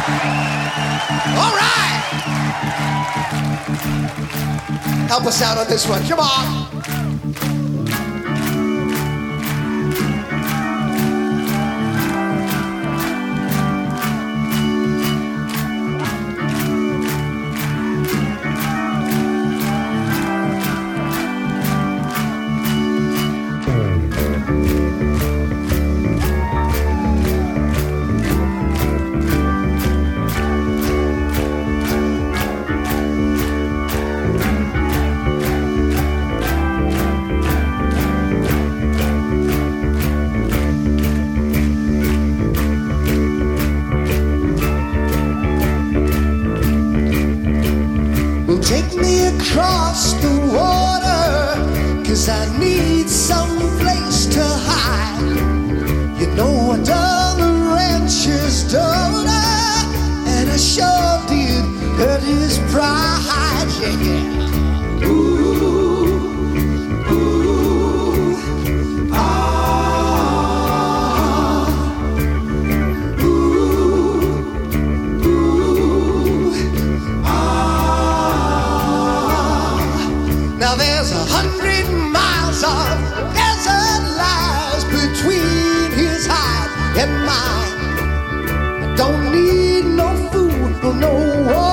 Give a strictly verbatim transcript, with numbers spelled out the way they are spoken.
All right. Help us out on this one. Come on. Take me across the water, 'cause I need some place to hide. You know I done the rancher's daughter, and I sure did hurt his pride, yeah, yeah. Ooh, ooh, ah, ooh, ooh, ah. Now there's a hundred miles of desert lies between his hide and mine. I don't need no food or no water.